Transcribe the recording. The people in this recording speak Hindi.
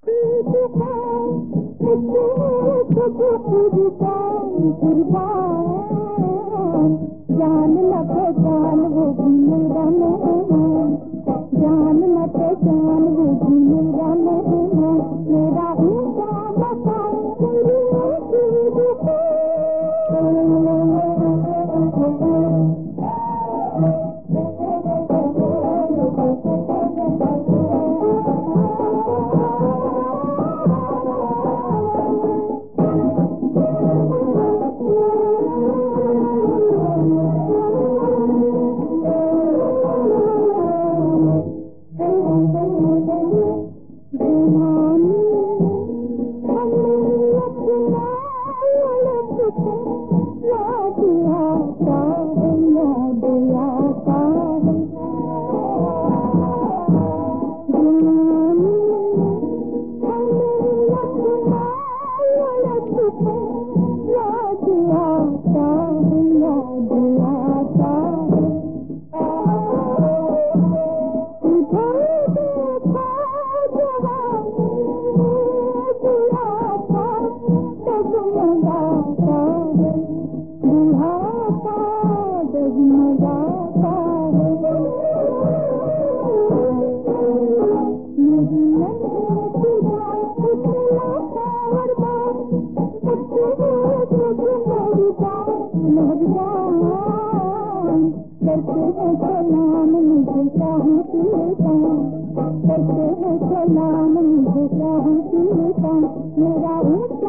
जान न पहचान वो भी मेरा मेहमान, जान न पहचान वो भी मेरा मेहमान, मेरा ऊंचा मकान करते हैं सलाम मुझे चाहूँ करते हैं सलाम मुझे चाहूँ मेरा